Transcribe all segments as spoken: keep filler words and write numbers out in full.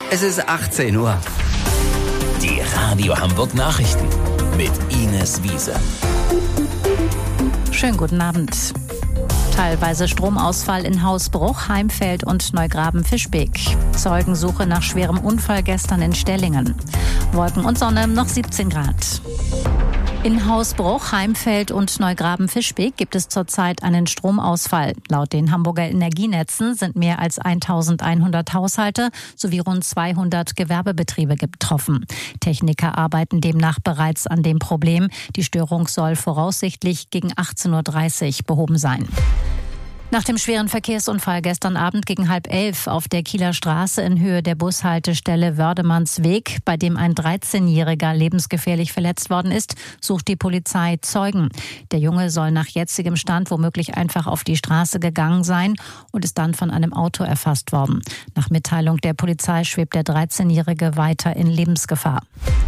Es ist achtzehn Uhr. Die Radio Hamburg Nachrichten mit Ines Wiese. Schönen guten Abend. Teilweise Stromausfall in Hausbruch, Heimfeld und Neugraben-Fischbeck. Zeugensuche nach schwerem Unfall gestern in Stellingen. Wolken und Sonne, noch siebzehn Grad. In Hausbruch, Heimfeld und Neugraben-Fischbeck gibt es zurzeit einen Stromausfall. Laut den Hamburger Energienetzen sind mehr als eintausendeinhundert Haushalte sowie rund zweihundert Gewerbebetriebe betroffen. Techniker arbeiten demnach bereits an dem Problem. Die Störung soll voraussichtlich gegen achtzehn Uhr dreißig behoben sein. Nach dem schweren Verkehrsunfall gestern Abend gegen halb elf auf der Kieler Straße in Höhe der Bushaltestelle Wördemannsweg, bei dem ein dreizehnjähriger lebensgefährlich verletzt worden ist, sucht die Polizei Zeugen. Der Junge soll nach jetzigem Stand womöglich einfach auf die Straße gegangen sein und ist dann von einem Auto erfasst worden. Nach Mitteilung der Polizei schwebt der dreizehnjährige weiter in Lebensgefahr.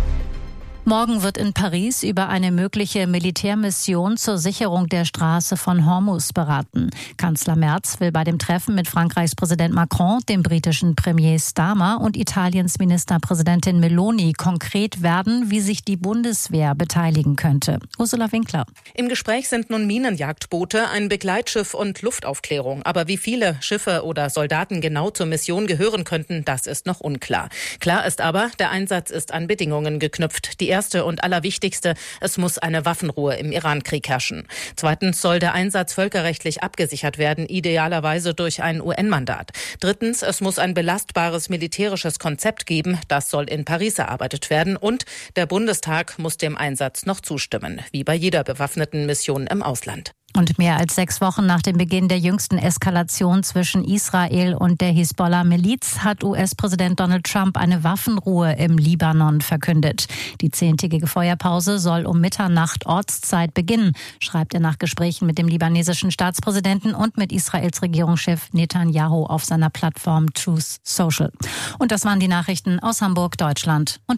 Morgen wird in Paris über eine mögliche Militärmission zur Sicherung der Straße von Hormuz beraten. Kanzler Merz will bei dem Treffen mit Frankreichs Präsident Macron, dem britischen Premier Starmer und Italiens Ministerpräsidentin Meloni konkret werden, wie sich die Bundeswehr beteiligen könnte. Ursula Winkler. Im Gespräch sind nun Minenjagdboote, ein Begleitschiff und Luftaufklärung. Aber wie viele Schiffe oder Soldaten genau zur Mission gehören könnten, das ist noch unklar. Klar ist aber, der Einsatz ist an Bedingungen geknüpft. Die erste und allerwichtigste, es muss eine Waffenruhe im Irankrieg herrschen. Zweitens soll der Einsatz völkerrechtlich abgesichert werden, idealerweise durch ein U N-Mandat. Drittens, es muss ein belastbares militärisches Konzept geben, das soll in Paris erarbeitet werden. Und der Bundestag muss dem Einsatz noch zustimmen, wie bei jeder bewaffneten Mission im Ausland. Und mehr als sechs Wochen nach dem Beginn der jüngsten Eskalation zwischen Israel und der Hisbollah-Miliz hat U S-Präsident Donald Trump eine Waffenruhe im Libanon verkündet. Die zehntägige Feuerpause soll um Mitternacht Ortszeit beginnen, schreibt er nach Gesprächen mit dem libanesischen Staatspräsidenten und mit Israels Regierungschef Netanyahu auf seiner Plattform Truth Social. Und das waren die Nachrichten aus Hamburg, Deutschland und